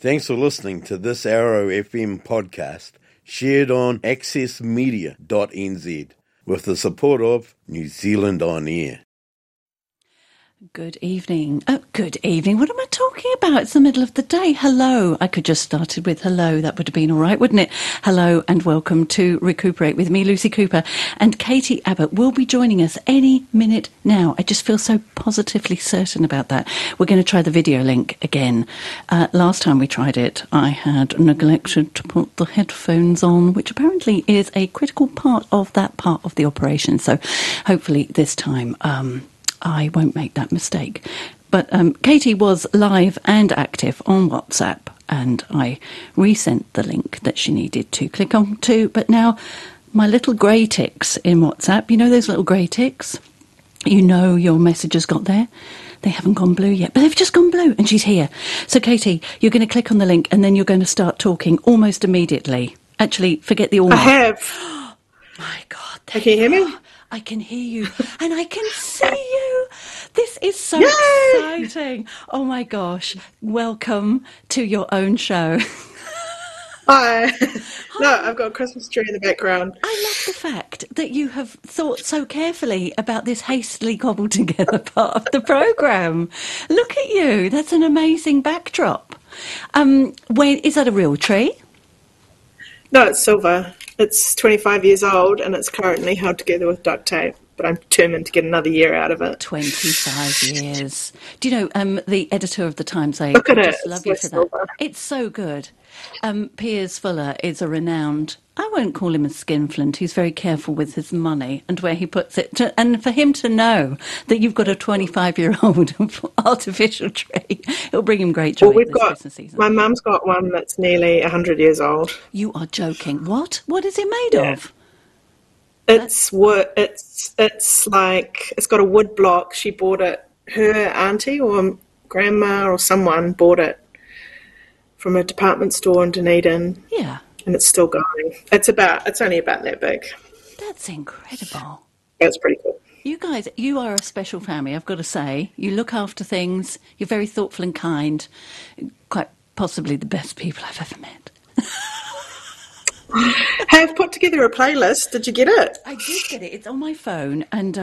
Thanks for listening to this Arrow FM podcast shared on accessmedia.nz with the support of New Zealand On Air. Good evening. Good evening. What am I talking about? It's the middle of the day. Hello. I could just started with hello. That would have been all right, wouldn't it? Hello and welcome to Recuperate with me, Lucy Cooper. And Katie Abbott will be joining us any minute now. I just feel so positively certain about that. We're going to try the video link again. Last time we tried it, I had neglected to put the headphones on, which apparently is a critical part of that part of the operation. So hopefully this time I won't make that mistake. But Katie was live and active on WhatsApp, and I resent the link that she needed to click on to. But now my little grey ticks in WhatsApp, you know those little grey ticks? You know your message has got there. They haven't gone blue yet, but they've just gone blue, and she's here. So, Katie, you're going to click on the link, and then you're going to start talking almost immediately. Actually, forget the almost. I have. My God. Can you hear me? I can hear you and I can see you. This is so exciting. Oh my gosh. Welcome to your own show. Hi. No, I've got a Christmas tree in the background. I love the fact that you have thought so carefully about this hastily cobbled together part of the programme. Look at you. That's an amazing backdrop. Is that a real tree? No, it's silver. It's 25 years old and it's currently held together with duct tape, but I'm determined to get another year out of it. 25 years. Do you know, the editor of The Times, I Look at just it. love It's you for that. silver. It's so good. Piers Fuller is a renowned, I won't call him a skinflint, he's very careful with his money and where he puts it. And for him to know that you've got a 25-year-old artificial tree, it'll bring him great joy this Christmas season. My mum's got one that's nearly 100 years old. You are joking. What? What is it made of? It's wood. It's like, it's got a wood block. She bought it, her auntie or grandma or someone bought it from a department store in Dunedin. Yeah. And it's still going. It's only about that big. That's incredible. That's pretty cool. You guys, you are a special family, I've got to say. You look after things. You're very thoughtful and kind. Quite possibly the best people I've ever met. Have put together a playlist. Did you get it? I did get it. It's on my phone, and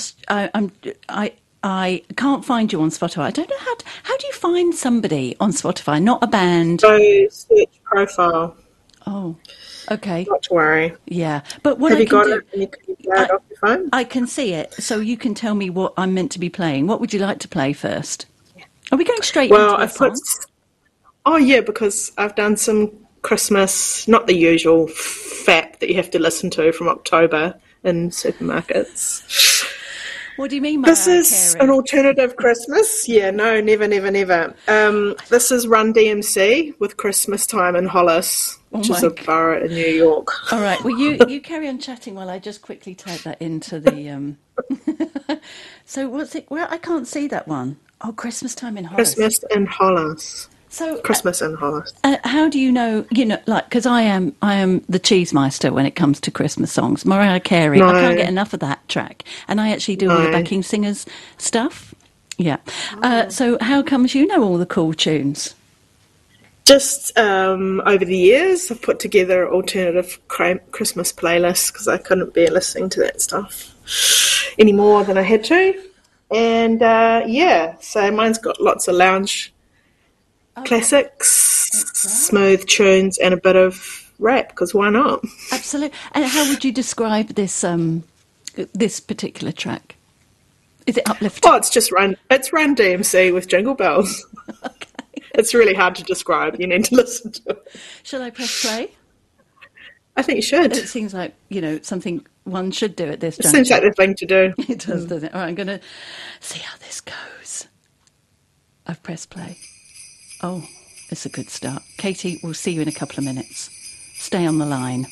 I can't find you on Spotify. I don't know how do you find somebody on Spotify? Not a band. So search profile. Oh, okay. Not to worry. Yeah, but what have I you can got do, it? And you can play it off your phone. I can see it, so you can tell me what I'm meant to be playing. What would you like to play first? Are we going straight into a song? Oh yeah, because I've done some Christmas, not the usual fap that you have to listen to from October in supermarkets. What do you mean, Mariah This is Carey? an alternative Christmas. Yeah, no, never. This is Run DMC with Christmas Time in Hollis, which is a borough in New York. All right, well, you carry on chatting while I just quickly type that into the... So what's it? Well, I can't see that one. Oh, Christmas Time in Hollis. Christmas in Hollis. So Christmas in Hollis. How do you know? You know, like, because I am the cheesemeister when it comes to Christmas songs. Mariah Carey, No. I can't get enough of that track, and I actually do all the backing singers stuff. Yeah. So how comes you know all the cool tunes? Just over the years, I've put together alternative Christmas playlists because I couldn't bear listening to that stuff any more than I had to. And so mine's got lots of lounge classics, smooth tunes, and a bit of rap, because why not? Absolutely. And how would you describe this this particular track? Is it uplifting? Oh, it's Run DMC with Jingle Bells. Okay. It's really hard to describe. You need to listen to it. Shall I press play? I think you should. It seems like, something one should do at this It juncture. seems like the thing to do. It does, doesn't it? All right, I'm going to see how this goes. I've pressed play. Oh, it's a good start. Katie, we'll see you in a couple of minutes. Stay on the line.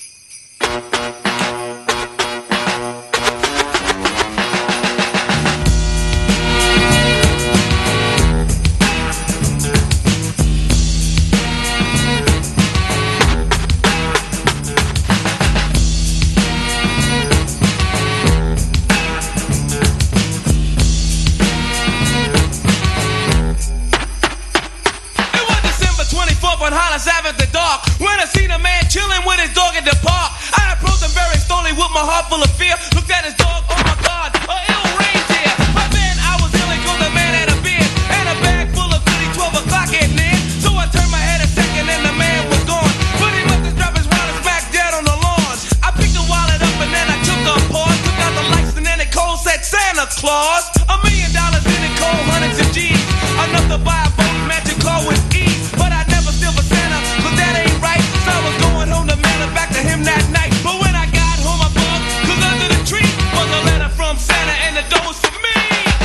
on Hollis Ave at the dark. When I seen a man chilling with his dog at the park, I approached him very slowly with my heart full of fear. Looked at his dog, oh my God, a ill reindeer. But then I was ill because the man had a beard and a bag full of goodies, 12 o'clock at night. So I turned my head a second and the man was gone. But he must have dropped his wallet back dead on the lawn. I picked the wallet up and then I took a pause, took out the lights and then it cold said Santa Claus. $1 million in it, cold hundreds of G's. Enough to buy a boat, magic car with ease. But I never steal for Santa, cause that ain't right. So I was going home to mail it back to him that night. But when I got home I bugged, cause under the tree was a letter from Santa and the door was for me.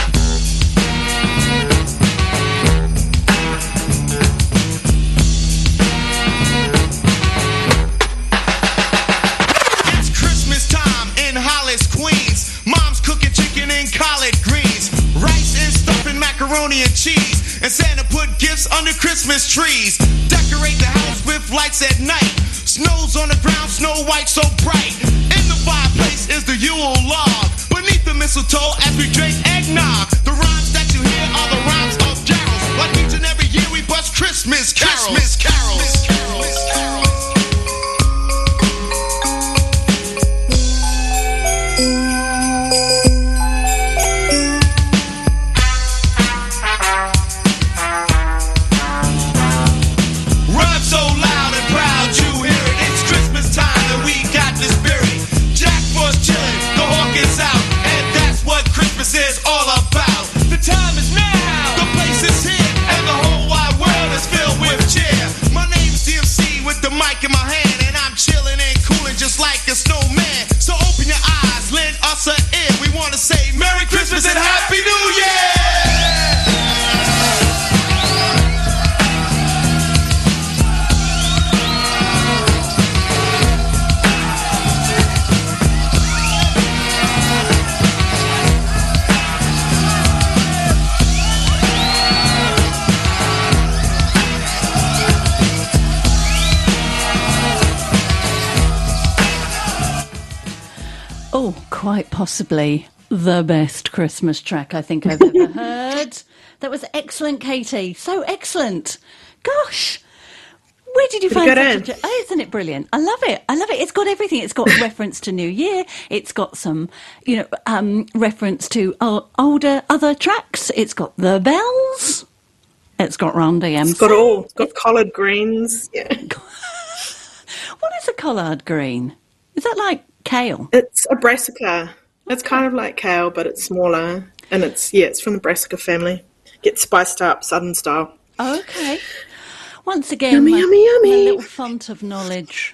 It's Christmas time in Hollis, Queens. Mom's cooking chicken and collard greens, rice and stuffing, macaroni and cheese. And Santa put gifts under Christmas trees. Decorate the house with lights at night. Snow's on the ground, Snow White so bright. In the fireplace is the Yule log. Beneath the mistletoe as we drink eggnog. The rhymes that you hear are the rhymes of carols. Like each and every year we bust Christmas carols. Christmas carols. Christmas carols. Is all about. The time is now, the place is here, and the whole wide world is filled with cheer. My name's DMC with the mic in my hand, and I'm chilling and cooling just like a snowman. So open your eyes, lend us an ear. We want to say Merry Christmas and Happy New Year! Oh, quite possibly the best Christmas track I think I've ever heard. That was excellent, Katie. So excellent. Gosh, where did you find such a... Oh, isn't it brilliant? I love it. I love it. It's got everything. It's got a reference to New Year. It's got some, reference to older other tracks. It's got the bells. It's got Randy MC. It's got all. It's got collard greens. Yeah. What is a collard green? Is that like kale? It's a brassica. It's kind of like kale, but it's smaller. And it's from the brassica family. Gets spiced up, southern style. Okay. Once again, yummy, my yummy. little font of knowledge.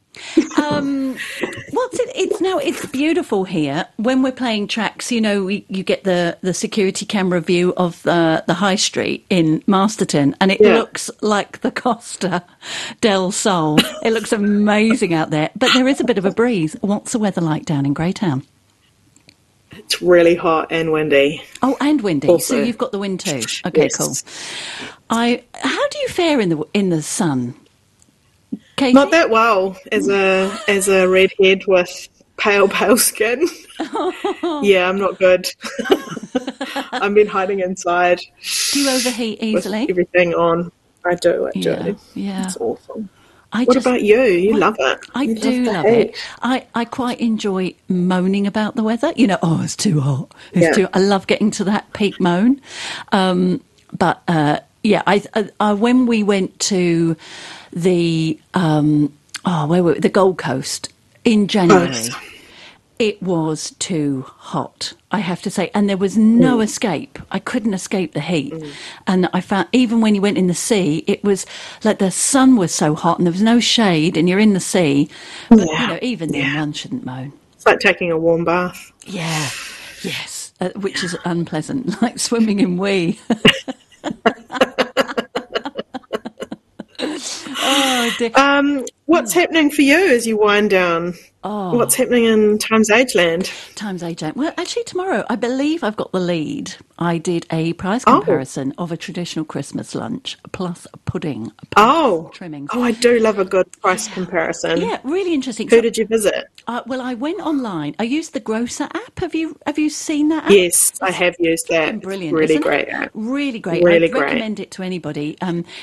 It's beautiful here. When we're playing tracks, you get the security camera view of the high street in Masterton, and it looks like the Costa del Sol. It looks amazing out there, but there is a bit of a breeze. What's the weather like down in Greytown? It's really hot and windy. Oh, and windy. Also. So you've got the wind too. Okay, yes. Cool. How do you fare in the sun? Katie? Not that well as a redhead with pale skin. Yeah, I'm not good. I've been hiding inside. Do you overheat easily? With everything on. I do. Yeah. It's awful. What about you? You love it. I do love it. I quite enjoy moaning about the weather. It's too hot. I love getting to that peak moan. But when we went to the the Gold Coast in January, it was too hot, I have to say, and there was no escape. I couldn't escape the heat, and I found even when you went in the sea, it was like the sun was so hot and there was no shade, and you're in the sea. But even then, one shouldn't moan. It's like taking a warm bath. Yeah, yes, which is unpleasant, like swimming in wee. Oh dear. What's happening for you as you wind down? Oh. What's happening in Times Age Land? Times Age. Well, actually, tomorrow, I believe I've got the lead. I did a price comparison of a traditional Christmas lunch plus pudding, plus trimmings. I do love a good price comparison. Yeah, really interesting. Who did you visit? Well, I went online. I used the Grocer app. Have you seen that app? Yes, I have used that. Brilliant. Really great app. Really great. Really I'd great. recommend it to anybody.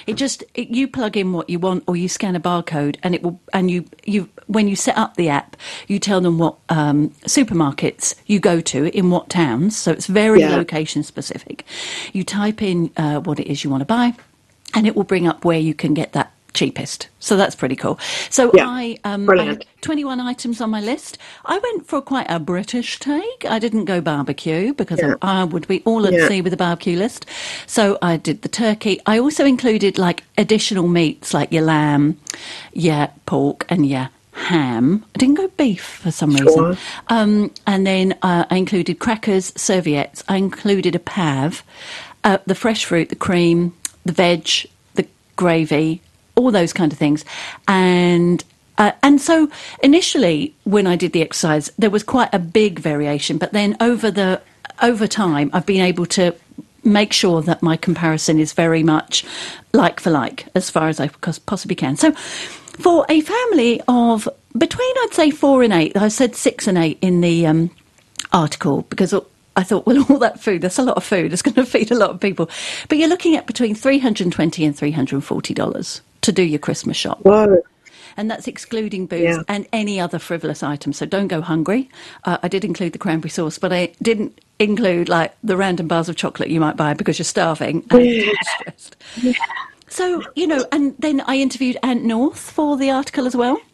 You plug in what you want, or you scan a barcode, and it will. And you when you set up the app, you tell them what supermarkets you go to in what towns. So it's very location specific. You type in what it is you want to buy, and it will bring up where you can get that cheapest. So that's pretty cool. So I had 21 items on my list. I went for quite a British take. I didn't go barbecue because I would be all at sea with a barbecue list. So I did the turkey. I also included like additional meats like your lamb, your pork and your ham. I didn't go beef for some reason. And then I included crackers, serviettes. I included a pav, the fresh fruit, the cream, the veg, the gravy, all those kind of things. And so initially when I did the exercise, there was quite a big variation. But then over time, I've been able to make sure that my comparison is very much like for like, as far as I possibly can. So for a family of between, I'd say 4 and 8, I said 6 and 8 in the article, because I thought, well, all that food, that's a lot of food. It's going to feed a lot of people. But you're looking at between $320 and $340 to do your Christmas shop. Whoa. And that's excluding booze and any other frivolous items. So don't go hungry. I did include the cranberry sauce, but I didn't include like the random bars of chocolate you might buy because you're starving and you're stressed. Yeah. So, and then I interviewed Ant North for the article as well.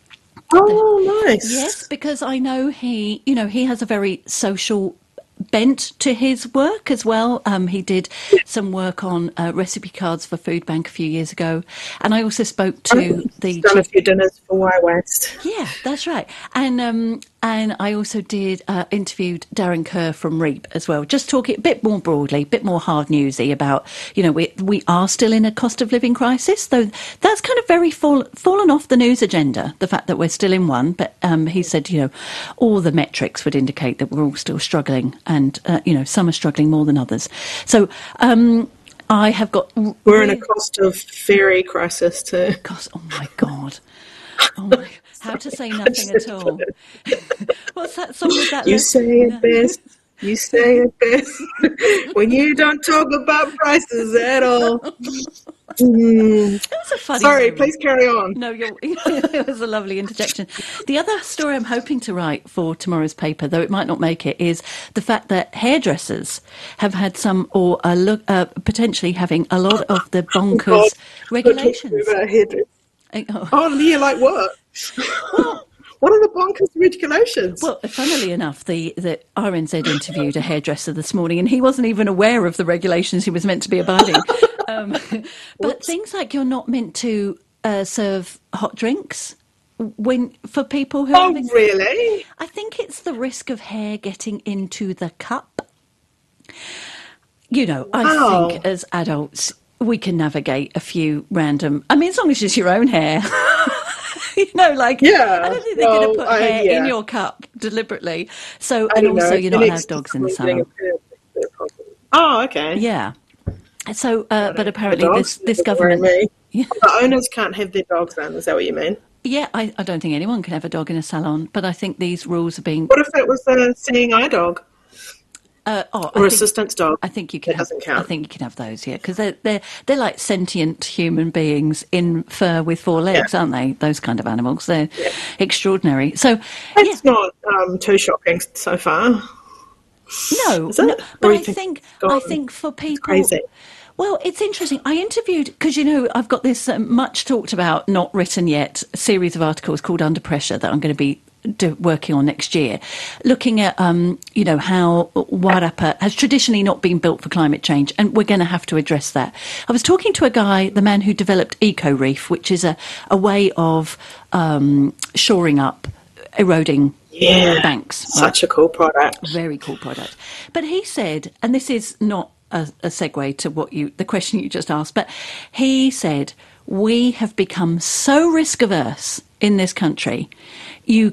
Oh, nice. Yes, because I know he has a very social bent to his work as well. He did some work on recipe cards for Food Bank a few years ago, and I also spoke to done a few dinners for Y West. Yeah, that's right. And I also did interviewed Darren Kerr from Reap as well, just talking a bit more broadly, a bit more hard newsy about, we are still in a cost of living crisis, though that's kind of very fallen off the news agenda, the fact that we're still in one. But he said, all the metrics would indicate that we're all still struggling, and, some are struggling more than others. So I have got... We're in a cost of ferry crisis too. Oh, my God. Oh, my... How to say nothing at all. What's that song with that? You say it best. You say it best. When you don't talk about prices at all. That was a funny Sorry, moment. Please carry on. No, it was a lovely interjection. The other story I'm hoping to write for tomorrow's paper, though it might not make it, is the fact that hairdressers have had some, or potentially having a lot of the bonkers regulations. Oh, yeah, like what? What are the bonkers regulations? Well, funnily enough, the RNZ interviewed a hairdresser this morning, and he wasn't even aware of the regulations he was meant to be abiding. But things like you're not meant to serve hot drinks for people who. Oh, really? I think it's the risk of hair getting into the cup. I think as adults we can navigate a few random. I mean, as long as it's your own hair. I don't think they're going to put hair in your cup deliberately. So, and also you're not allowed dogs in the salon. Oh, okay. Yeah. So, but apparently this government... Yeah. The owners can't have their dogs then, is that what you mean? Yeah, I don't think anyone can have a dog in a salon, but I think these rules are being... What if it was a seeing eye dog? Assistance dog. I think you can. Doesn't count. I think you can have those. Yeah, because they're like sentient human beings in fur with 4 legs, aren't they? Those kind of animals. They're extraordinary. So it's not too shocking so far. No, but I think for people. Crazy. Well, it's interesting. I interviewed, because, I've got this much talked about, not written yet, series of articles called Under Pressure that I'm going to be working on next year, looking at, how Wairarapa has traditionally not been built for climate change, and we're going to have to address that. I was talking to a guy, the man who developed Eco Reef, which is a way of shoring up eroding banks. Such a cool product. Very cool product. But he said, and this is not a segue to the question you just asked, but he said, we have become so risk averse in this country. You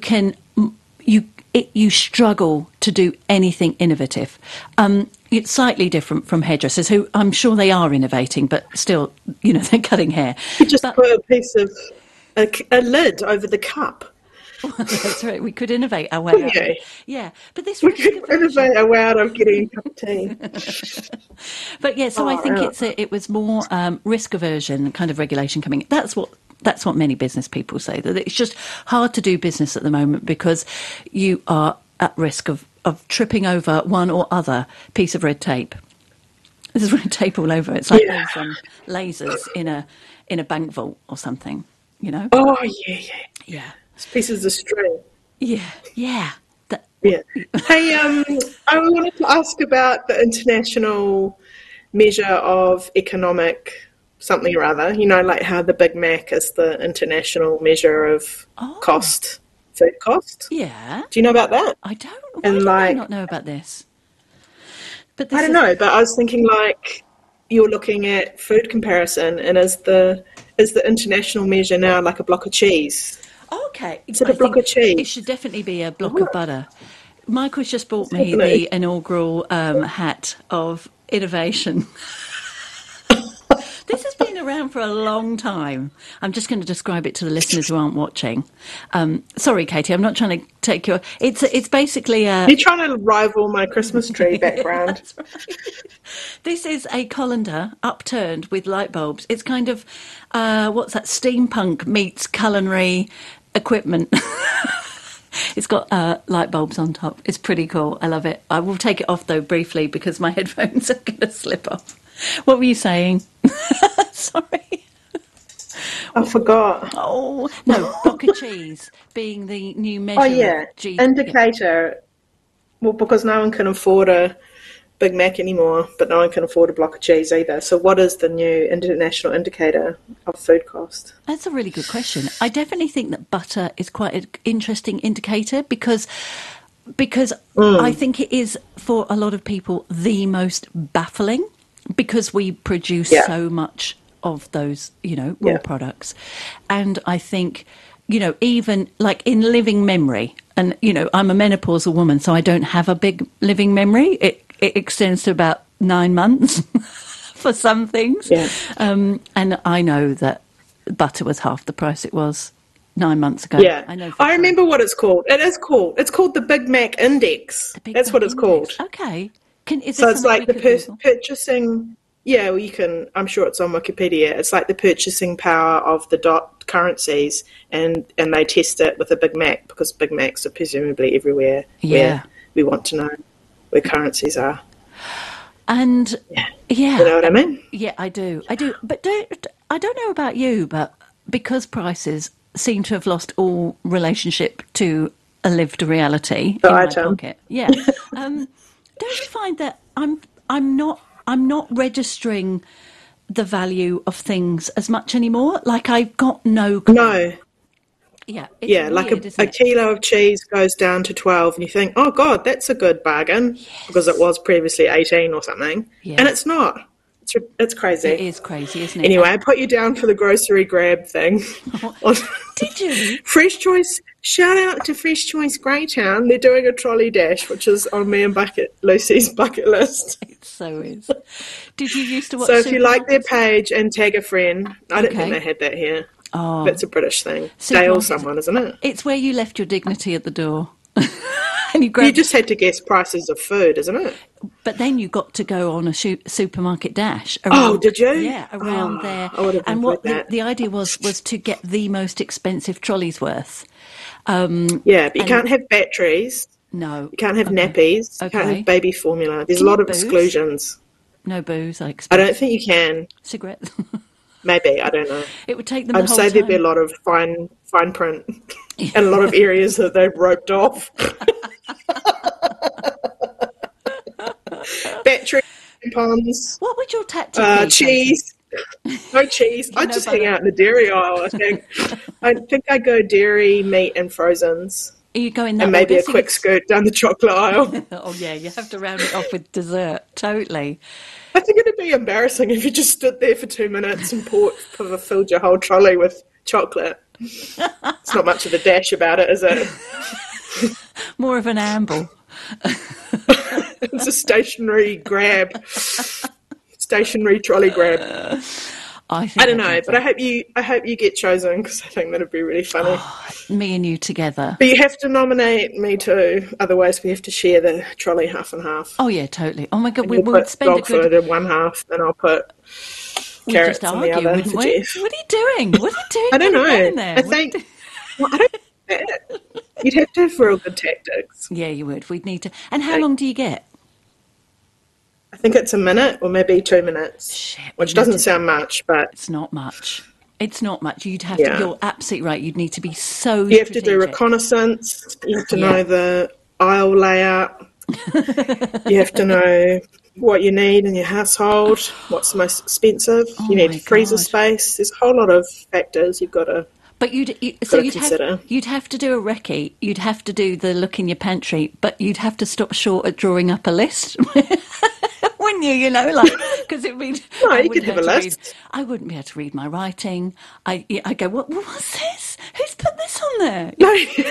struggle to do anything innovative. It's slightly different from hairdressers, who I'm sure they are innovating, but still, they're cutting hair. You just put a piece of a lid over the cup. That's right. We could innovate our way out. Yeah, but this we could innovate our way out of getting a cup of tea. But yeah, so I think it was more risk aversion kind of regulation coming. That's what many business people say, that it's just hard to do business at the moment because you are at risk of tripping over one or other piece of red tape. There's red tape all over. It's like those lasers in a bank vault or something, Oh, yeah. Yeah. It's pieces of string. Yeah. Yeah. Hey, I wanted to ask about the international measure of economic something or other. Like how the Big Mac is the international measure of food cost. Yeah. Do you know about that? I don't. Why do I not know about this? But I don't know. But I was thinking, you're looking at food comparison, and is the international measure now like a block of cheese? Okay. Is it a block of cheese? It should definitely be a block of butter. Michael's just bought me the inaugural hat of innovation. This has been around for a long time. I'm just going to describe it to the listeners who aren't watching. Sorry, Katie, I'm not trying to take your... It's basically a... You're trying to rival my Christmas tree background. That's right. This is a colander upturned with light bulbs. It's kind of, steampunk meets culinary equipment. It's got light bulbs on top. It's pretty cool. I love it. I will take it off, though, briefly, because my headphones are going to slip off. What were you saying? Sorry. I forgot. Oh, no, block of cheese being the new measure. Oh, yeah. Of cheese. Indicator. Well, because no one can afford a Big Mac anymore, but no one can afford a block of cheese either. So what is the new international indicator of food cost? That's a really good question. I definitely think that butter is quite an interesting indicator because I think it is, for a lot of people, the most baffling, because we produce so much of those, raw products. And I think, even like in living memory, and, I'm a menopausal woman, so I don't have a big living memory. It extends to about 9 months for some things. Yeah. And I know that butter was half the price it was 9 months ago. Yeah. I remember what it's called. It's called the Big Mac Index. That's what it's called. Okay. So it's like the purchasing... Yeah, well, you can... I'm sure it's on Wikipedia. It's like the purchasing power of the dot currencies, and they test it with a Big Mac, because Big Macs are presumably everywhere where we want to know where currencies are. And, You know what I mean? Yeah, I do. But I don't know about you, but because prices seem to have lost all relationship to a lived reality in my pocket. Yeah. Don't you find that I'm not registering the value of things as much anymore? Like, I've got no... No. Yeah. Weird, like a kilo of cheese goes down to 12 and you think, oh, God, that's a good bargain, because it was previously 18 or something. Yeah. And it's not. It's crazy. It is crazy, isn't it? Anyway, I put you down for the grocery grab thing. Did you? Fresh Choice. Shout out to Fresh Choice Greytown. They're doing a trolley dash, which is on me and Lucy's bucket list. It so is. Did you used to watch... So if you like their page and tag a friend, I don't think they had that here. Oh, but it's a British thing. Dale someone, isn't it? It's where you left your dignity at the door. And you just had to guess prices of food, isn't it? But then you got to go on a supermarket dash. Around, did you? Yeah, around there. I would have and what the idea was to get the most expensive trolley's worth. Yeah, but you can't have batteries. No. You can't have nappies. You can't have baby formula. There's a lot of exclusions. No booze, I expect. I don't think you can. Cigarettes? Maybe, I don't know. It would take them I'd say there'd be a lot of fine print and a lot of areas that they've roped off. Battery, tampons. What would your tactic be? Cheese. No cheese. I'd just hang out in the dairy aisle, I think. I think I'd go dairy, meat and frozens. Are you going that and maybe a quick skirt down the chocolate aisle. Oh, yeah, you have to round it off with dessert. Totally. I think it'd be embarrassing if you just stood there for 2 minutes and filled your whole trolley with chocolate. It's not much of a dash about it, is it? More of an amble. It's a stationary grab. Stationary trolley grab. I don't know, but I hope you get chosen, because I think that'd be really funny. Me and you together. But you have to nominate me too, otherwise we have to share the trolley half and half. Oh yeah, totally. Oh my God, we would would spend a dog food good. in one half, and I'll put We'd carrots just in the argue, other wouldn't for we? Jeff. What are you doing? What are you doing? I don't What are you know. doing there? I think well, I don't know. You'd have to have real good tactics. Yeah, you would. We'd need to. And how long do you get? I think it's a minute or maybe 2 minutes, Shit, which we need doesn't to- sound much, but It's not much. It's not much. You'd have Yeah. to. You're absolutely right. You'd need to be so. you have to do strategic. reconnaissance. You have to Yeah. know the aisle layout. You have to know what you need in your household, what's the most expensive. Oh you my need freezer God. space. There's a whole lot of factors you've got to. But so Gotta you'd consider. have to do a recce. You'd have to do the look in your pantry, but you'd have to stop short at drawing up a list. Wouldn't you? You know, like, because it'd be. No, I you could wouldn't have a be able to list. read- I wouldn't be able to read my writing. I go, what's this? Who's put this on there? No,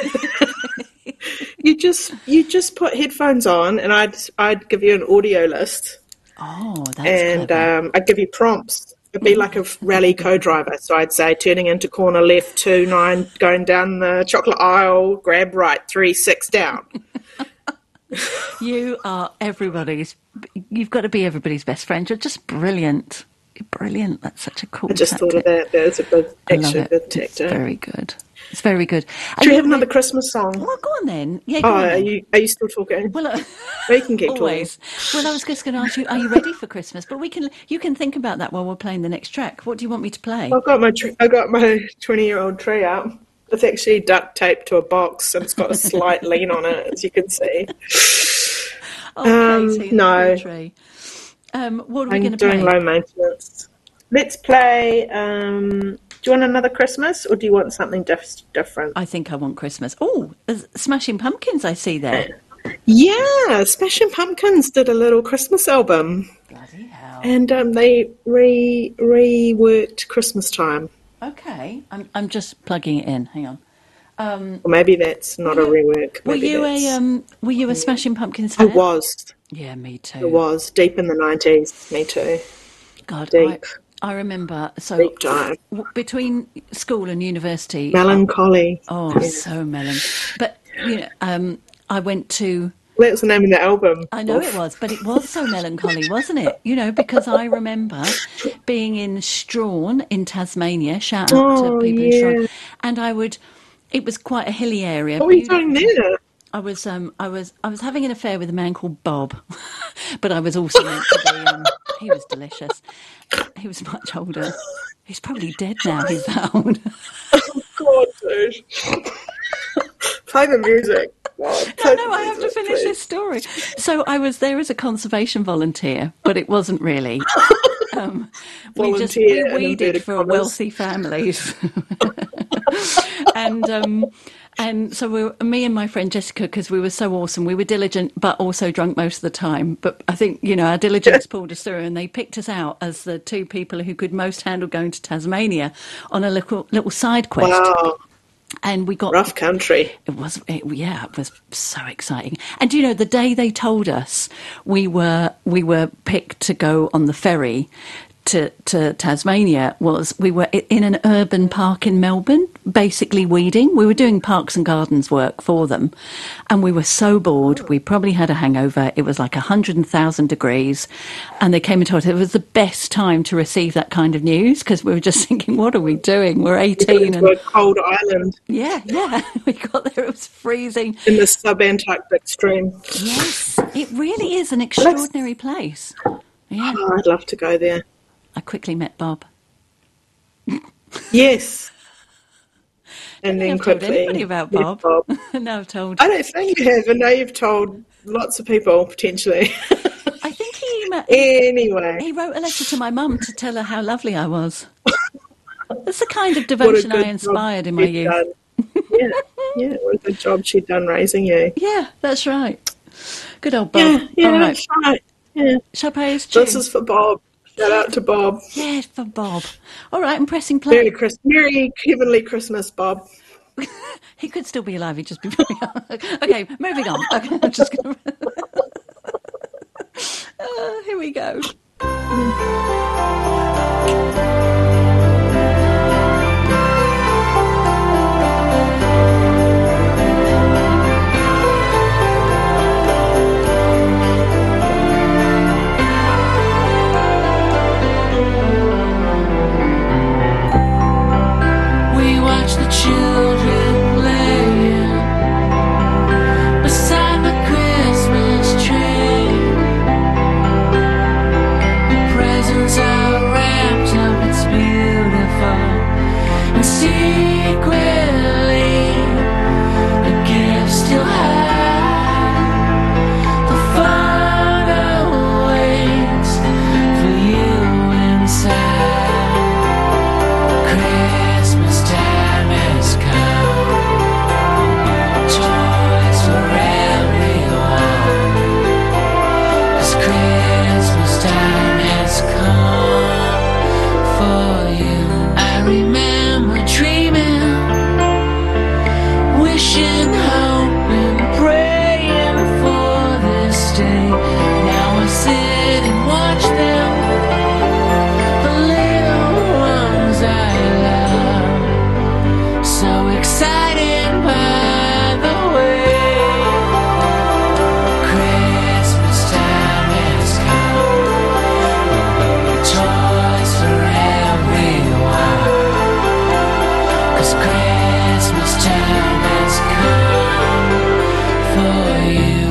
you just put headphones on, and I'd give you an audio list, Oh, that's and clever. I'd give you prompts. It'd be like a rally co-driver. So I'd say turning into corner left 2-9, going down the chocolate aisle, grab right 3-6 down. You are everybody's. You've got to be everybody's best friend. You're just brilliant. You're brilliant. That's such a cool. I just tactic. thought of that. There's a good, I love actually it. good It's tactic. very good. It's very good. Do you have another Christmas song? Well, go on then. Yeah, go Oh, on are then. you still talking? Well, We can keep always. Well, I was just going to ask you, are you ready for Christmas? But you can think about that while we're playing the next track. What do you want me to play? talking. I got my 20-year-old tree out. It's actually duct taped to a box, and it's got a slight lean on it, as you can see. Katie, the no. tree. What are we I'm going to play? doing low maintenance. Let's play. Do you want another Christmas, or do you want something different? I think I want Christmas. Oh, there's Smashing Pumpkins I see there. Yeah, Smashing Pumpkins did a little Christmas album, Bloody hell. and they reworked Christmas Time. Okay, I'm just plugging it in. Hang on. Or maybe that's not a rework. Were Maybe you that's- were you a Smashing Pumpkins I fan? was. Yeah, me too. I was deep in the 90s. Me too. God, Deep. I remember. So Deep dive. between school and university, Melancholy. oh, so melon. But I went to. That was the name of the album. I know it was, but it was so melancholy, wasn't it? You know, because I remember being in Strawn in Tasmania. Shout out to Oh, people in yeah. Strawn, and it was quite a hilly area. What were you doing there? I was having an affair with a man called Bob, but I was also meant to be. He was delicious. He was much older. He's probably dead now. He's that old. God, dude. Play the music. God, play No, the I have to music, finish please. this story. So I was there as a conservation volunteer, but it wasn't really. We Volunteer in weeded inverted for commas. wealthy families, and so me and my friend Jessica, because we were so awesome, we were diligent but also drunk most of the time. But I think our diligence pulled us through, and they picked us out as the two people who could most handle going to Tasmania on a little side quest. Wow, And we got rough country. it was so exciting. And the day they told us we were picked to go on the ferry to Tasmania we were in an urban park in Melbourne, basically weeding. We were doing parks and gardens work for them, and we were so bored. We probably had a hangover. It was like 100,000 degrees, and they came and told us it was the best time to receive that kind of news, because we were just thinking, what are we doing? We're 18 To and a cold island yeah. We got there, it was freezing. in the sub-Antarctic stream. Yes, it really is an extraordinary place. Yeah, Oh, I'd love to go there. I quickly met Bob. Yes. And then I've told quickly. anybody about met Bob. No, I've told. I don't think you have, and now you've told lots of people potentially. I think Anyway, he wrote a letter to my mum to tell her how lovely I was. That's the kind of devotion I inspired in my youth. Yeah, what a good job she'd done raising you. Yeah, that's right. Good old Bob. Yeah, All right. that's right. Yeah. Shall I play his tune? This is for Bob. Shout out to Bob. Yeah, for Bob. All right, I'm pressing play. Merry Heavenly Christmas, Bob. He could still be alive. He'd just be very young. Okay, moving on. Okay, I'm just going to... here we go. We watch the children playing beside the Christmas tree. The presents are wrapped up, it's beautiful. And secretly, the gifts still hide. The fun awaits for you inside. Christmas time has come. Toys for everyone. 'Cause Christmas time has come for you. I remember dreaming, wishing, hoping, praying for this day. Now I sit and watch them, the little ones I love. So excited by the way. Christmas time has come. Toys for everyone. 'Cause Christmas time has come for you.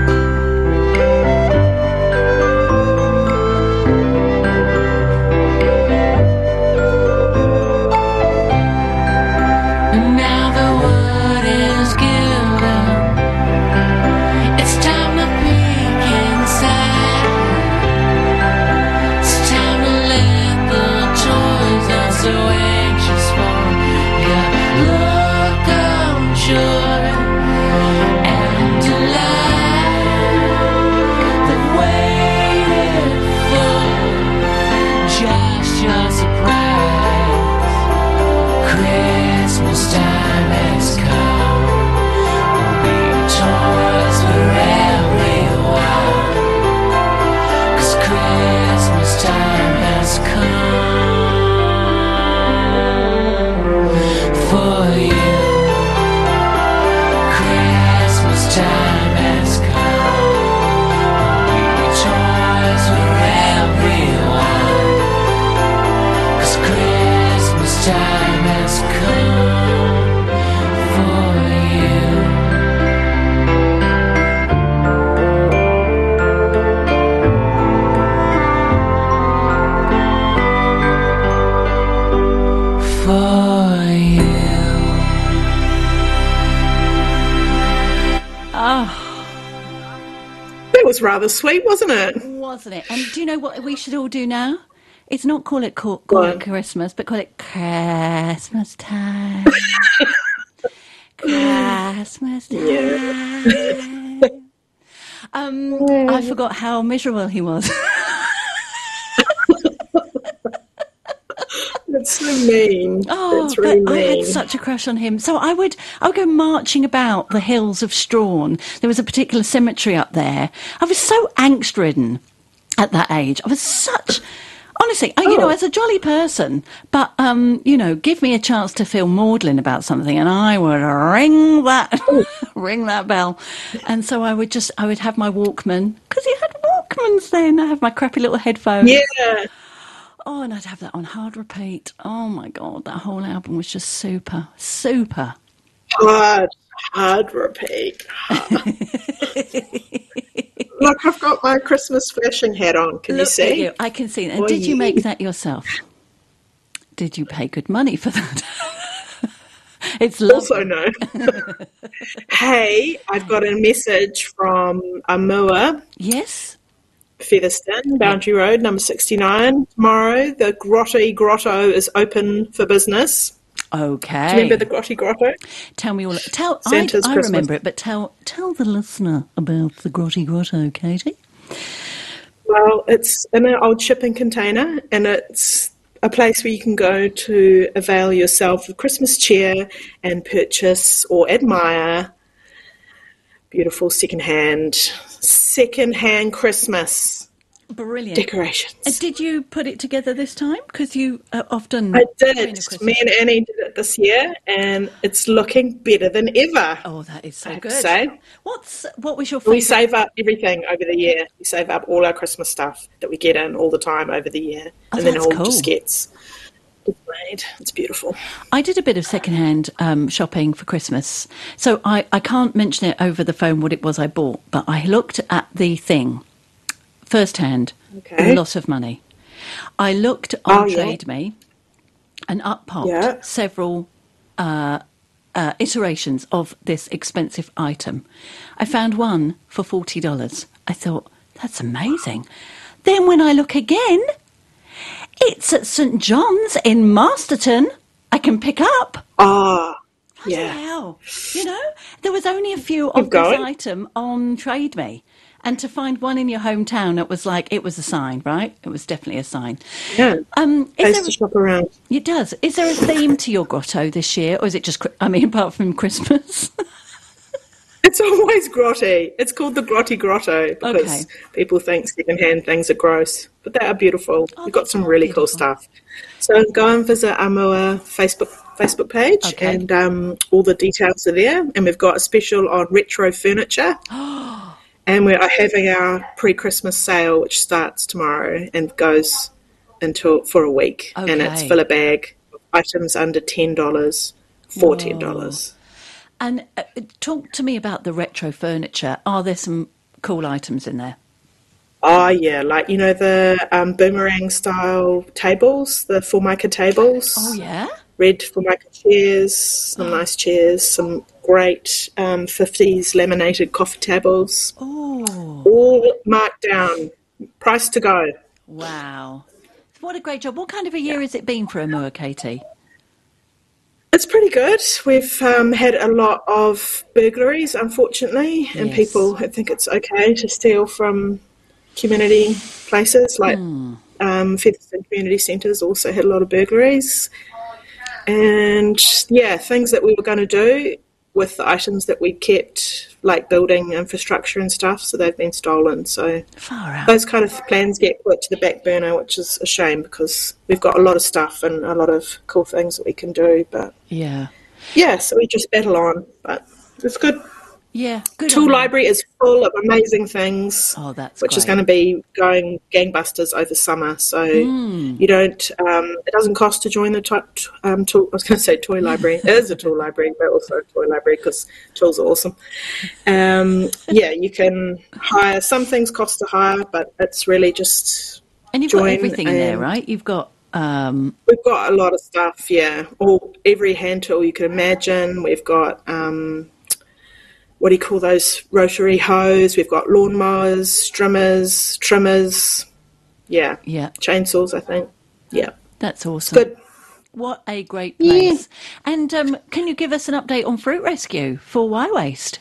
And now the wood is gilded. It's time to peek inside. It's time to let the toys I'm so anxious for. Yeah, look of joy and delight that waited for just your surprise. Christmas time has come. Be toys for everyone. 'Cause Christmas time has come for you. Christmas time has come. Be toys for everyone. 'Cause Christmas time has come for you. For you. Oh, That was rather sweet, wasn't it? wasn't it? And do you know what we should all do now? It's not call it What? Christmas, but call it Christmas time. Christmas time. I forgot how miserable he was. That's so mean. Oh, That's really but I mean. had such a crush on him. So I would go marching about the hills of Strawn. There was a particular cemetery up there. I was so angst-ridden at that age. I was such... Honestly, you know, as a jolly person, but, you know, give me a chance to feel maudlin about something and I would ring that bell. And so I would have my Walkman, because you had Walkmans then. I have my crappy little headphones. Yeah. Oh, and I'd have that on hard repeat. Oh, my God, that whole album was just super, super. Hard repeat. Look, I've got my Christmas flashing hat on. Can you Look see? at you. I can see that. And Oh, did you yeah. make that yourself? Did you pay good money for that? It's lovely. Also no. Hey, I've got a message from Amua, Yes? Featherston, Boundary Road, number 69. Tomorrow, the Grotto is open for business. Okay. Do you remember the Grotto? Tell me all. Santa's I Christmas. remember it, but tell the listener about the Grotto, Katie. Well, it's in an old shipping container, and it's a place where you can go to avail yourself of Christmas cheer and purchase or admire beautiful secondhand Christmas Brilliant. decorations. And did you put it together this time? Because you often... I did. during the Christmas- Me and Annie did it this year, and it's looking better than ever. Oh, that is so I have to good. say. What was your We favourite? save up everything over the year. We save up all our Christmas stuff that we get in all the time over the year. Oh, and then it that's all cool. just gets displayed. It's beautiful. I did a bit of secondhand shopping for Christmas. So I can't mention it over the phone what it was I bought, but I looked at the thing firsthand. Okay. A lot of money. I looked on yeah. Trade Me, and up popped Yeah. several iterations of this expensive item. I found one for $40. I thought, that's amazing. Then when I look again, it's at St John's in Masterton. I can pick up. Ah, Bloody yeah. hell. You know, there was only a few Keep of going. this item on Trade Me. And to find one in your hometown, it was like, it was a sign, right? It was definitely a sign. Yeah. Is Pays there, to shop around. it does. Is there a theme to your grotto this year? Or is it just, apart from Christmas? It's always grotty. It's called the Grotty Grotto because Okay. people think secondhand things are gross, but they are beautiful. Oh, We've got that's some really beautiful. cool stuff. So go and visit our Moa Facebook page, Okay. and all the details are there. And we've got a special on retro furniture. And we are having our pre-Christmas sale, which starts tomorrow and goes until for a week. And it's Okay. fill a bag of items under $10 for $10. And talk to me about the retro furniture. Are there some cool items in there? Oh, yeah, like, you know, the boomerang style tables, the Formica tables. Oh, yeah? Red Formica chairs, some nice chairs, some great 50s laminated coffee tables. Oh, All marked down, price to go. wow. What a great job. What kind of a year has it been for Amua, Katie? It's pretty good. We've had a lot of burglaries, unfortunately, and Yes. people who think it's okay to steal from community places like Featherston Community Centres also had a lot of burglaries. And, yeah, things that we were going to do with the items that we kept, like building infrastructure and stuff, so they've been stolen. So Far out. those kind of plans get put to the back burner, which is a shame because we've got a lot of stuff and a lot of cool things that we can do. But, Yeah. yeah, so we just battle on. But it's good. Yeah. Good Tool on you. library is full of amazing things, Oh, that's which is great. going to be going gangbusters over summer. So you don't. It doesn't cost to join the tool. I was going to say toy library. It is a tool library, but also a toy library because tools are awesome. Yeah, you can hire. Some things cost to hire, but it's really just. And you've got join everything in there, and- right? You've got... We've got a lot of stuff. Yeah, every hand tool you can imagine. We've got. What do you call those rotary hoes? We've got lawnmowers, trimmers, yeah, chainsaws, I think. Yeah, That's awesome. good. What a great place. And can you give us an update on Fruit Rescue for Y Waste?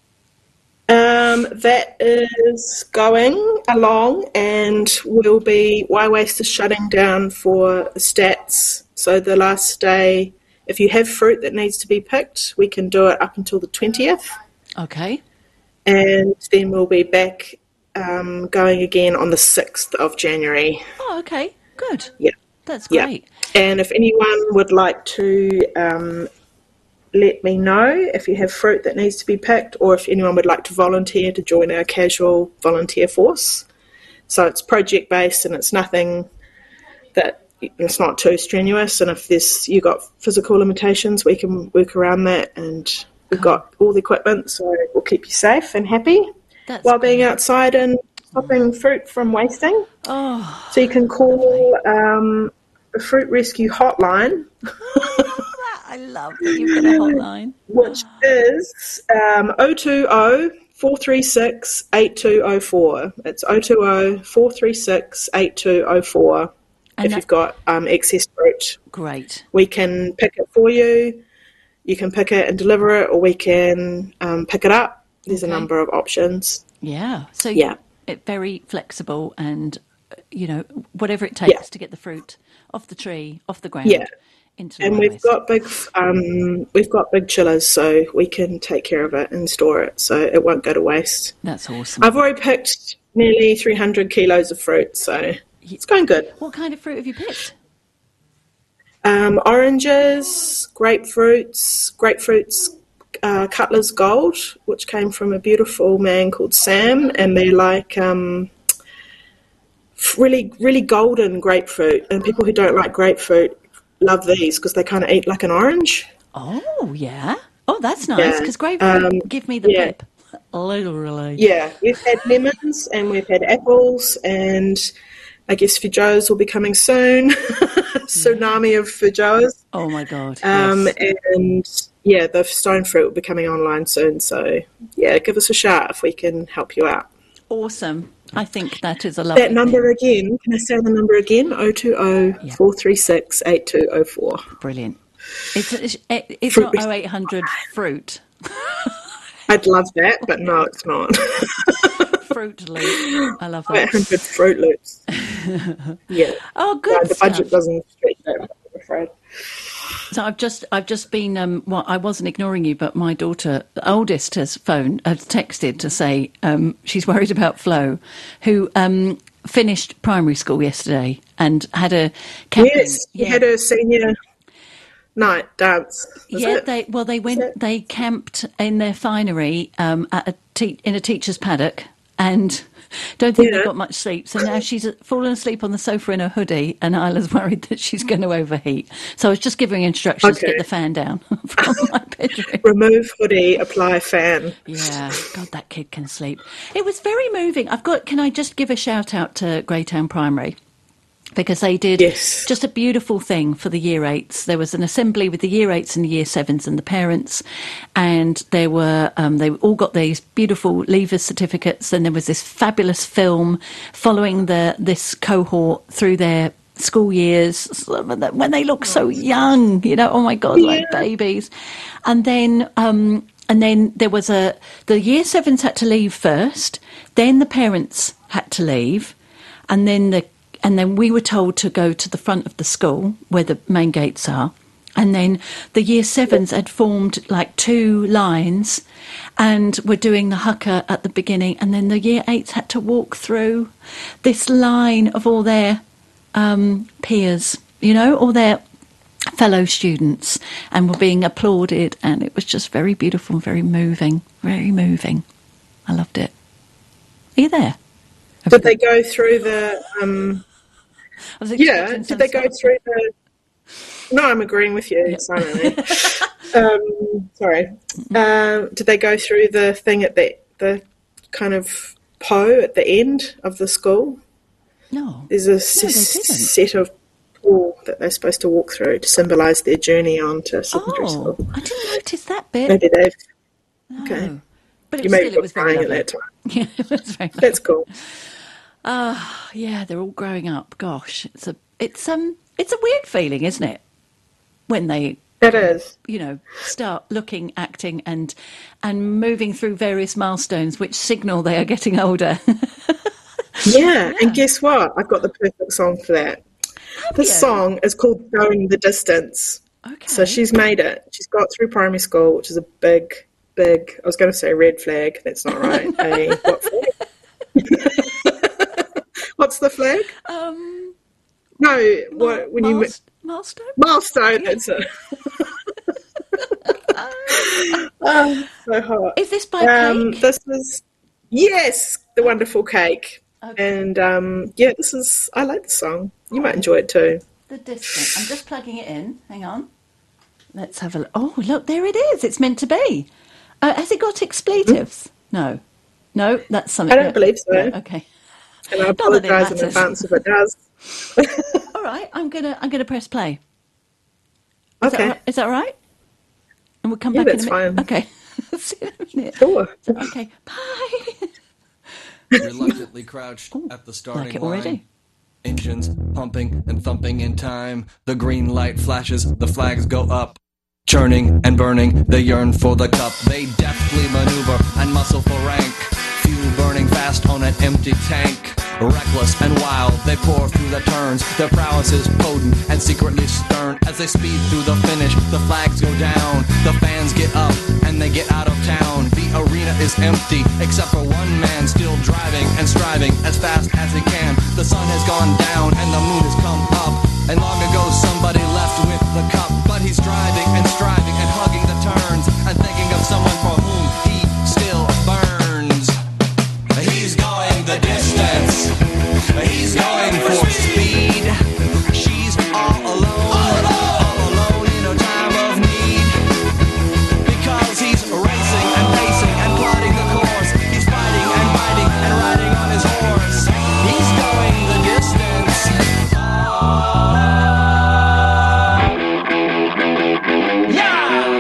That is going along, and will be. Y Waste is shutting down for stats. So the last day, if you have fruit that needs to be picked, we can do it up until the 20th. Okay. And then we'll be back going again on the 6th of January. Oh, okay. Good. Yeah. That's Yeah. great. And if anyone would like to let me know if you have fruit that needs to be picked, or if anyone would like to volunteer to join our casual volunteer force. So it's project based and it's nothing that it's not too strenuous. And if you got physical limitations, we can work around that, and we've got all the equipment, so we'll keep you safe and happy That's while being great. outside and stopping fruit from wasting. Oh, So you can call the Fruit Rescue Hotline, I love that you've got a hotline. which is 020-436-8204. It's 020-436-8204 And if that- you've got excess fruit. Great. We can pick it for you. You can pick it and deliver it, or we can pick it up. There's a Okay. number of options. Yeah. So Yeah. very flexible and, whatever it takes to get the fruit off the tree, off the ground. Yeah. Into And we've got big chillers, so we can take care of it and store it, so it won't go to waste. That's awesome. I've already picked nearly 300 kilos of fruit, so it's going good. What kind of fruit have you picked? Oranges, grapefruits, Cutler's Gold, which came from a beautiful man called Sam, and they're like really, really golden grapefruit. And people who don't like grapefruit love these because they kind of eat like an orange. Oh, yeah. Oh, that's nice, because grapefruit give me the pip. Literally. Yeah, we've had lemons and we've had apples, and I guess feijoas will be coming soon. Tsunami of feijoas. Oh, my God. And, yeah, the stone fruit will be coming online soon. So, yeah, give us a shout if we can help you out. Awesome. I think that is a lovely That number again, can I say the number again? 020-436-8204. Brilliant. It's not 0800 fruit. I'd love that, but no, it's not. Fruit Loop. I love that. 800 Fruit Loops. Yeah. Oh, good. No, the budget doesn't stretch that, I'm afraid. So I've just been. I wasn't ignoring you, but my daughter, the oldest, has texted to say she's worried about Flo, who finished primary school yesterday and had a camping. Yes, you had a senior night dance. They camped in their finery in a teacher's paddock, and don't think they got much sleep. So now she's fallen asleep on the sofa in a hoodie, and Isla's worried that she's going to overheat. So I was just giving instructions to get the fan down from my bedroom. Remove hoodie, apply fan. Yeah, God, that kid can sleep. It was very moving. Can I just give a shout out to Greytown Primary? Because they did just a beautiful thing for the Year 8s. There was an assembly with the Year 8s and the Year 7s and the parents, and they all got these beautiful leavers certificates, and there was this fabulous film following this cohort through their school years when they look so young, oh my God, like babies. And then there was the Year 7s had to leave first, then the parents had to leave, and then we were told to go to the front of the school where the main gates are. And then the Year 7s had formed like two lines and were doing the haka at the beginning. And then the Year 8s had to walk through this line of all their peers, all their fellow students, and were being applauded. And it was just very beautiful and very moving, very moving. I loved it. Are you there? Did they go through the... did they go through the... No, I'm agreeing with you, silently. Sorry. Did they go through the thing at the kind of at the end of the school? No. There's a set of pool that they're supposed to walk through to symbolise their journey on to secondary school. I didn't notice that bit. Maybe they've... No. Okay. But it was very at lovely. that time. Yeah, it was very lovely. That's cool. Yeah, they're all growing up. Gosh, it's a weird feeling, isn't it? When they It is. Start looking, acting, and moving through various milestones, which signal they are getting older. Yeah, and guess what? I've got the perfect song for that. This song is called "Going the Distance." Okay. So she's made it. She's got through primary school, which is a big. I was going to say red flag. That's not right. What flag? What's the flag? Milestone? Milestone, that's it. So hot. Is this by Cake? This is, the wonderful Cake. Okay. And, I like the song. You might enjoy it too. The Distance. I'm just plugging it in. Hang on. Let's have a look. Oh, look, there it is. It's meant to be. Has it got expletives? No, that's something. I don't believe so. No, okay. And I apologise in advance if it does. All right, I'm gonna press play. Okay. Is that all right? And we'll come back in a minute. Fine. Okay. See you in a minute. Sure. Okay. Bye. Reluctantly crouched at the starting like it line. already. Engines pumping and thumping in time. The green light flashes, the flags go up. Churning and burning, they yearn for the cup. They deftly maneuver and muscle for rank. fuel burning fast on an empty tank. Reckless and wild, they pour through the turns. Their prowess is potent and secretly stern. As they speed through the finish, the flags go down. The fans get up and they get out of town. The arena is empty, except for one man still driving and striving as fast as he can. The sun has gone down and the moon has come up. And long ago somebody left with the cup. But he's driving and striving and hugging the turns and thinking of someone for whom he still burns. He's going the distance. He's going for speed. She's all alone in her time of need. Because he's racing and pacing and plotting the course. He's fighting and biting and riding on his horse. He's going the distance. Yeah!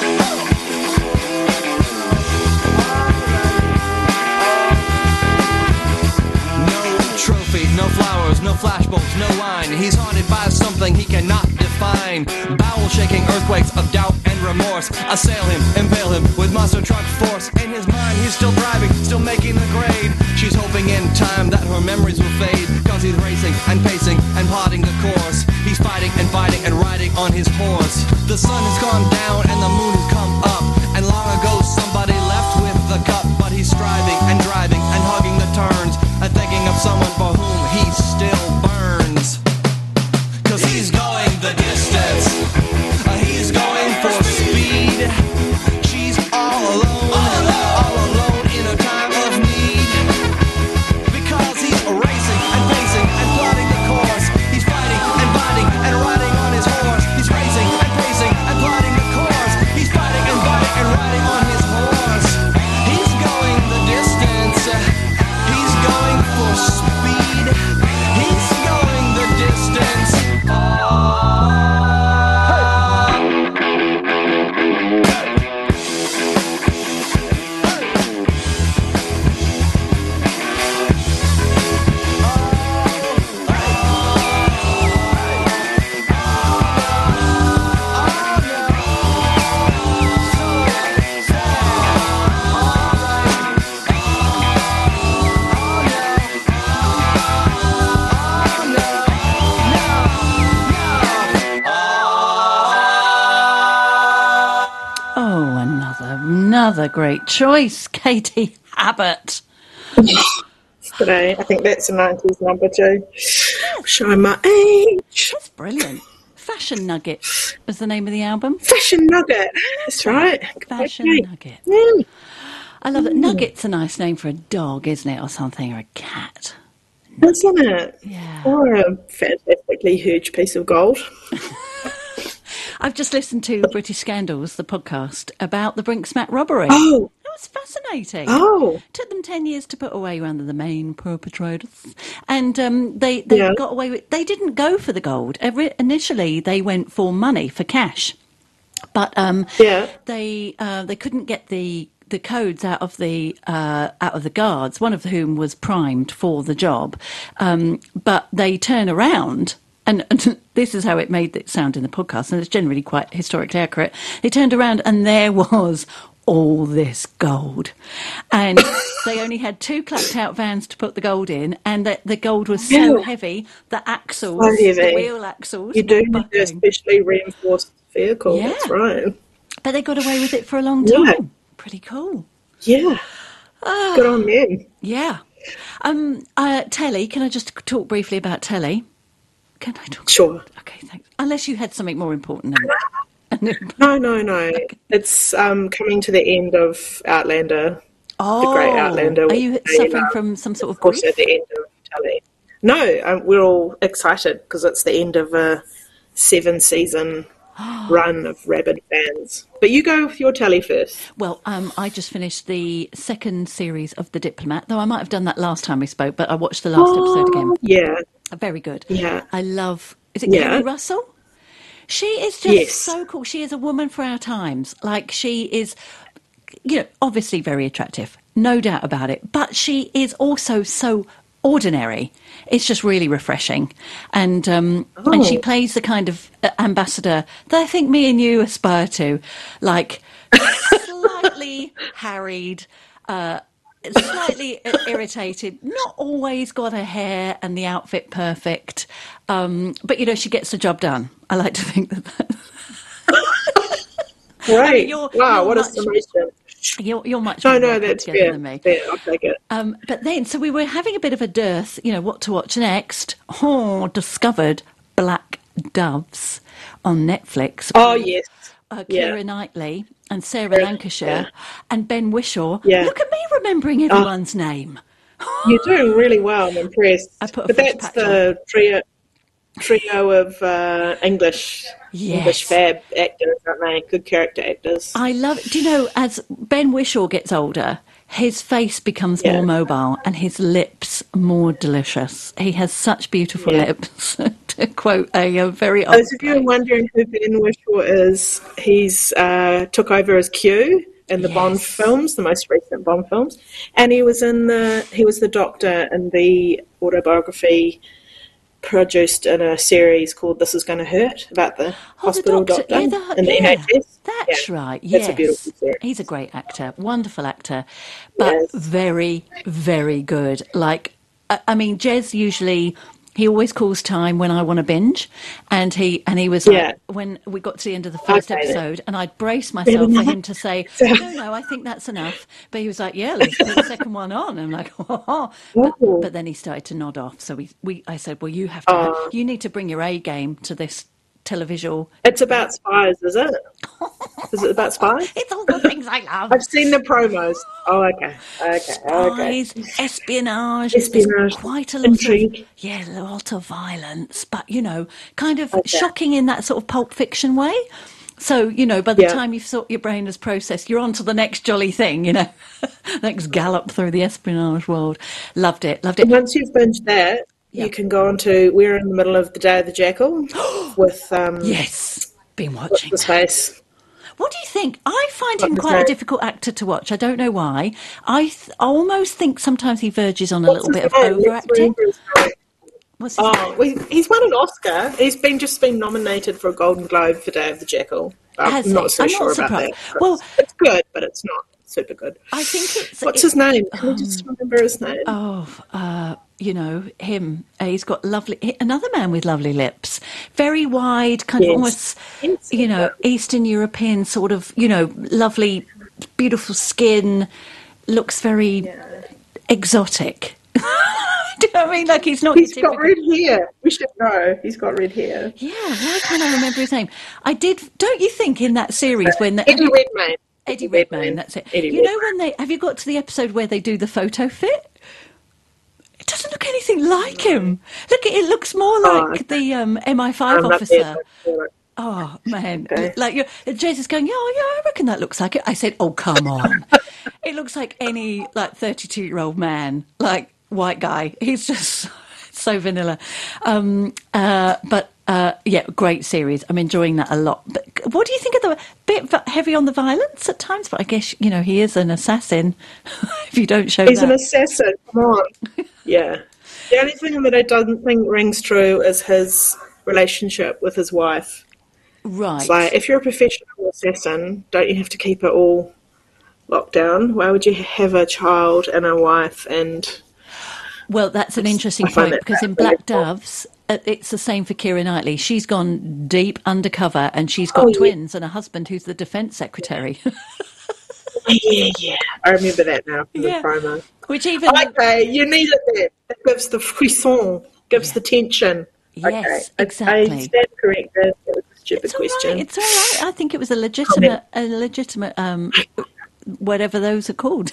Trophy, no flowers, no flashbulbs, no wine. He's haunted by something he cannot define. Bowel-shaking earthquakes of doubt and remorse assail him, impale him with monster truck force. In his mind, he's still driving, still making the grade. She's hoping in time that her memories will fade. Cause he's racing and pacing and plotting the course. He's fighting and fighting and riding on his horse. The sun has gone down and the moon has come up. And long ago somebody left with the cup. But he's striving and driving and hugging the turns and thinking of someone for whom he still burns. Cause he's going the distance. He's going for speed. She's all alone in a time of need. Because he's racing and pacing and plotting the course. He's fighting and biting and riding on his horse. He's racing and pacing and plotting the course. He's fighting and biting and riding on his horse. He's going the distance. He's going for speed. He's going the distance. Oh, another great choice, Katie Abbott. Today, I think that's a 90s number too. Showing my age. That's brilliant. Fashion Nugget was the name of the album. Fashion Nugget. That's right. Fashion Okay. Nugget. Mm. I love it. Nugget's a nice name for a dog, isn't it, or something, or a cat. Isn't it? Yeah. Or a fantastically huge piece of gold. I've just listened to British Scandals, the podcast, about the Brinksmat robbery. Oh. That was fascinating. Oh. Took them 10 years to put away one of the main perpetrators. And they Yeah. got away with... They didn't go for the gold. Initially, they went for money, for cash. But Yeah. they couldn't get the codes out of the guards, one of whom was primed for the job. But they turn around... And this is how it made it sound in the podcast, and it's generally quite historically accurate. They turned around and there was all this gold. And they only had 2 clapped out vans to put the gold in, and the gold was so heavy, the axles, So heavy. the wheel axles, You do were need a buckling. specially reinforced vehicle. Yeah. That's right. But they got away with it for a long time. Yeah. Pretty cool. Yeah. Good on them. Yeah. Telly, can I just talk briefly about telly? Can I talk? Sure. Okay, thanks. Unless you had something more important than No. It's coming to the end of Outlander. Oh, The Great Outlander. are you suffering from some sort of grief? At the end of telly. No, we're all excited because it's the end of a 7-season run of rabid fans. But you go with your telly first. Well, I just finished the 2nd series of The Diplomat, though I might have done that last time we spoke, but I watched the last episode again. Yeah. Very good. Yeah. I love... Is it Yeah. Kerry Russell? She is just Yes. so cool. She is a woman for our times. Like, she is, obviously very attractive. No doubt about it. But she is also so ordinary. It's just really refreshing. And she plays the kind of ambassador that I think me and you aspire to. Like, slightly harried, slightly irritated. Not always got her hair and the outfit perfect, but she gets the job done. I like to think that. Right. You're What a much- summation. You're much No, more no, well put that's together fair. than me. Fair, I'll take it. But then, so we were having a bit of a dearth, what to watch next. Discovered Black Doves on Netflix. Oh, yes. Keira Knightley and Sarah Lancashire and Ben Whishaw. Yeah. Look at me remembering everyone's name. You're doing really well. I'm impressed. I put a but fresh that's patch the trio of English fab actors, aren't they? Good character actors. I love, do you know, as Ben Whishaw gets older, his face becomes more mobile and his lips more delicious. He has such beautiful lips, to quote a very old Those of you wondering who Ben Whishaw is, he's took over as Q in the Bond films, the most recent Bond films, and he was the Doctor in the autobiography produced in a series called This Is Gonna Hurt, about the hospital doctor in the NHS. That's right, yes. That's a beautiful series. He's a great actor, wonderful actor, but very, very good. Like, I mean, Jez usually... He always calls time when I want to binge, and he was like, when we got to the end of the first episode, and I'd brace myself for him to say, no, I think that's enough. But he was like, yeah, let's put the second one on. And I'm like, oh. But then he started to nod off. So I said, well, you have to, you need to bring your A game to this televisual. It's about spies, is it? Is it about spies? It's all the things I love. I've seen the promos. Oh, okay. Spies, espionage. Espionage, Quite a lot intrigue. a lot of violence, but kind of shocking in that sort of Pulp Fiction way. So, by the time you've sort your brain has processed, you're on to the next jolly thing, next gallop through the espionage world. Loved it. And once you've binged that, you can go on to, we're in the middle of the Day of the Jackal with... yes, been watching the space. What do you think? I find him quite a difficult actor to watch. I don't know why. I almost think sometimes he verges on a little bit of overacting. What's his name? He's won an Oscar. He's just been nominated for a Golden Globe for Day of the Jackal. I'm not so sure about that. Well, it's good, but it's not super good. I think it's... What's his name? Can you just remember his name? Him. He's got another man with lovely lips. Very wide, kind of almost, Eastern European sort of, lovely, beautiful skin. Looks very exotic. Do you know what I mean? Like he's not... He's got red hair. We should know. He's got red hair. Yeah, why can't I remember his name? I did... Don't you think in that series when... Eddie Redmayne. Eddie Redmayne, that's it. When have you got to the episode where they do the photo fit? It doesn't look anything like him. Look, it looks more like the MI5 officer. Oh, man. Okay. Like, Jez is going, I reckon that looks like it. I said, oh, come on. It looks like any, 32-year-old man, white guy. He's just so vanilla. Great series. I'm enjoying that a lot. But what do you think of the bit heavy on the violence at times? But I guess, he is an assassin if you don't show He's an assassin. Come on. Yeah. The only thing that I don't think rings true is his relationship with his wife. Right. It's like, if you're a professional assassin, don't you have to keep it all locked down? Why would you have a child and a wife and... Well, that's an interesting point because in Black Doves, it's the same for Keira Knightley. She's gone deep undercover and she's got twins and a husband who's the defence secretary. Yeah. I remember that now from the promo. Which even... Okay, you need it there. That gives the frisson, gives the tension. Yes, okay. exactly. I stand corrected. That was a stupid question. It's all right. I think it was a legitimate whatever those are called.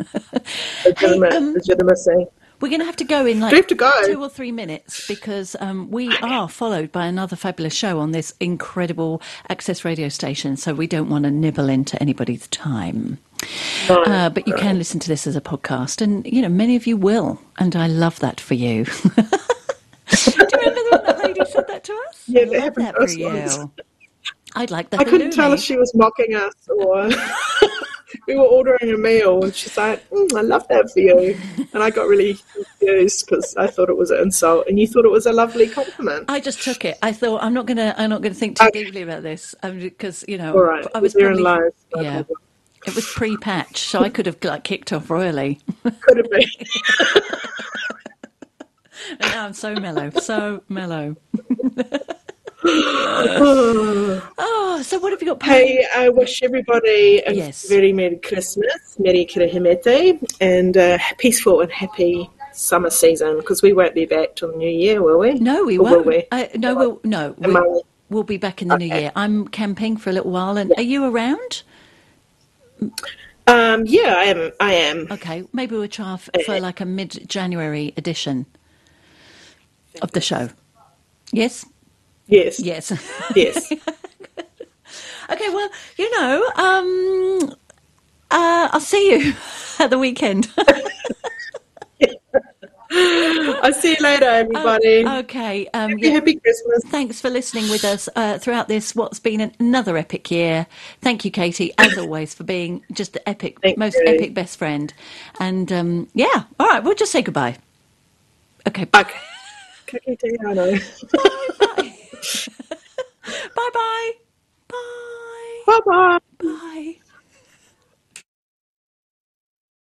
Legitimacy. We're going to have to go in 2 or 3 minutes because we are followed by another fabulous show on this incredible access radio station, so we don't want to nibble into anybody's time. But you can listen to this as a podcast, and many of you will, and I love that for you. Do you remember when that lady said that to us? Yeah, that happened for you. I'd like that. I couldn't tell if she was mocking us or we were ordering a meal and she's like, I love that for you. And I got really confused because I thought it was an insult and you thought it was a lovely compliment. I just took it. I thought I'm not gonna think too deeply about this because all right. I was probably lies. It was pre-patch, so I could have kicked off royally. Could have been. And now I'm so mellow, so mellow. Oh, so what have you got planned? Hey, I wish everybody a Yes. very Merry Christmas, Merry Kirihimete, and a peaceful and happy summer season, because we won't be back till the new year, will we? No, we Or will won't. we? Am I- We'll be back in the new Okay. year. I'm camping for a little while, and are you around? Yeah, I am. Okay, maybe we'll try for like a mid-January edition of the show. Yes? Yes. Yes. Yes. Okay, well, I'll see you at the weekend. I'll see you later, everybody. Okay. Happy Christmas. Thanks for listening with us throughout what's been another epic year. Thank you, Katie, as always, for being just the most epic best friend. And all right, we'll just say goodbye. Okay. Okay. Kaki te ano. Bye-bye. Bye. Bye-bye.